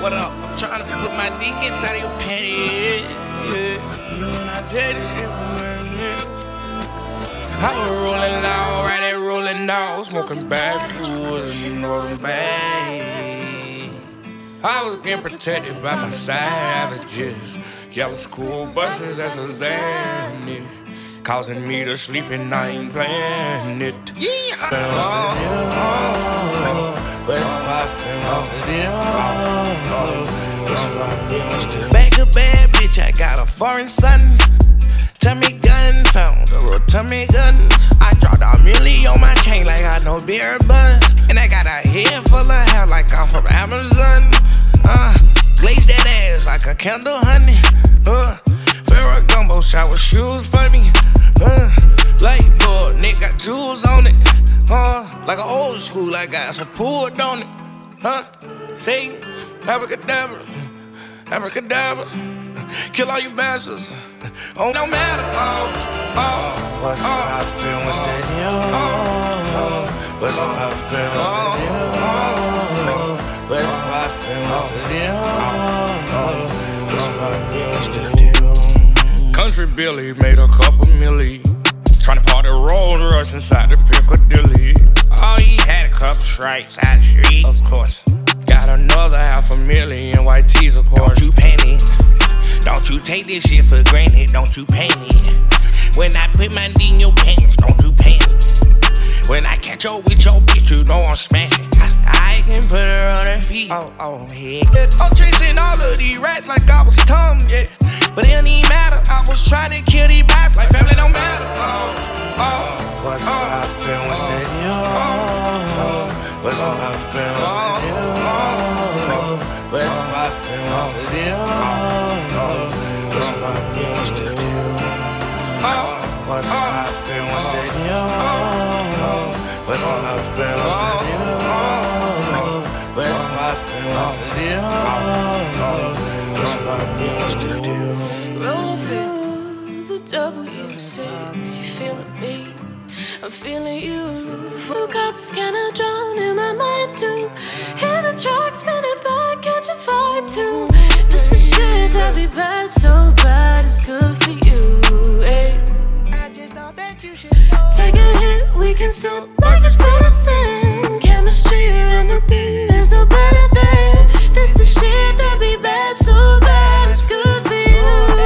What up? I'm trying to put my dick inside of your panties. Yeah. I tell you shit from I was rolling down, right there rolling down, smoking backwoods and rolling back. I was getting protected by my savages. Yellow school buses, that's a Xanny, causing me to sleep and I ain't playing it. Yeah. What's poppin'? What's the deal? What's poppin'? What's the deal? Back a bad bitch, I got a foreign son. Tummy gun, found the real tummy guns. I dropped a milli on my chain like I know beer buns. And I got a head full of hair like I'm from Amazon. Glaze that ass like a candle, honey. Ferragamo shower shoes for me. Light bulb, Nick got jewels on it. Like an old school, I got some pulled on it. Satan, abracadabra, abracadabra. Kill all you bastards. Oh, no matter. What's poppin'? What's the deal? What's poppin'? What's the deal? What's poppin'? What's the deal? What's poppin'? What's the deal? Country Billy made a couple milli, tryna party Rolls Royce inside the Piccadilly. Oh, he had a couple stripes out the street, of course. Got another $500,000 white tees, of course. Don't you panic. Don't you take this shit for granted, don't you panic. When I put my D in your pants, don't you panic. When I catch up with your bitch, you know I'm smashing. I can put her on her feet. Oh, head. I'm chasing all of these rats like I was Tom, yeah. But it don't even matter, I was trying to kill these bastards. Like family don't matter. What's poppin'? What's the deal? What's poppin'? What's the deal? What's poppin'? What's the deal? What's poppin'? What's the deal? What's poppin'? What's the deal? What's poppin'? What's the deal? What's poppin'? What's the deal? What's poppin'? What's the deal? Rolling through the W6, you feeling me? I'm feeling you. Full cups kinda drown in my mind too. Hear the track spinning back, catch a vibe too. This the shit that be bad, so bad it's good for you. Ay. I just thought that you should know. Take a hit, we can sip like it's medicine. Chemistry, remedy, there's no better than. This the shit that be bad, so bad it's good for you.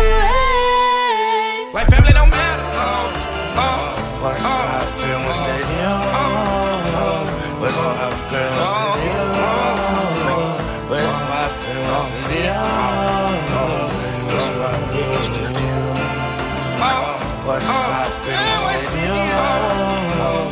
Ay. Like family don't matter. What's poppin'? What's the deal? What's poppin'? What's the deal? What's poppin'? What's the deal? What's poppin'? What's the deal? What's poppin'? What's the deal?